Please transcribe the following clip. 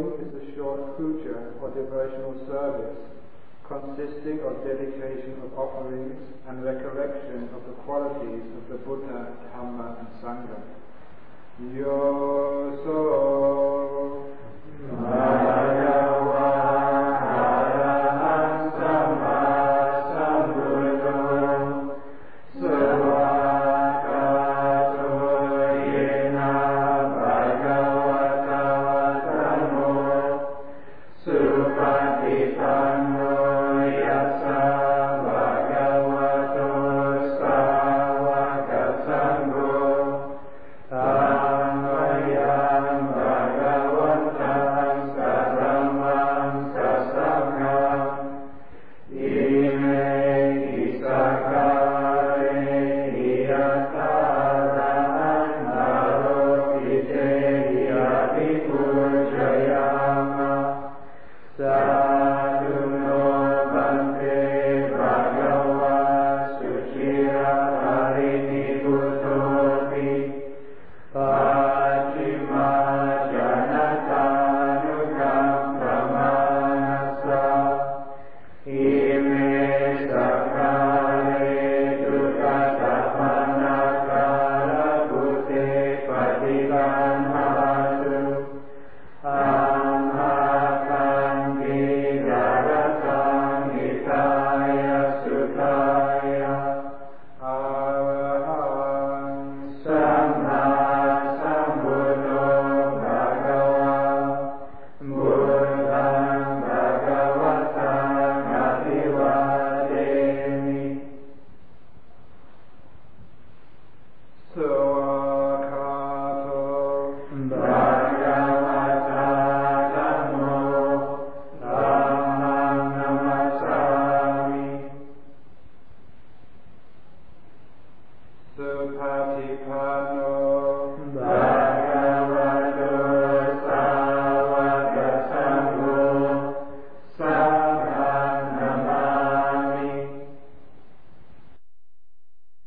following is a short puja or devotional service consisting of dedication of offerings and recollection of the qualities of the Buddha, Dhamma and Sangha. Yo so Supatipano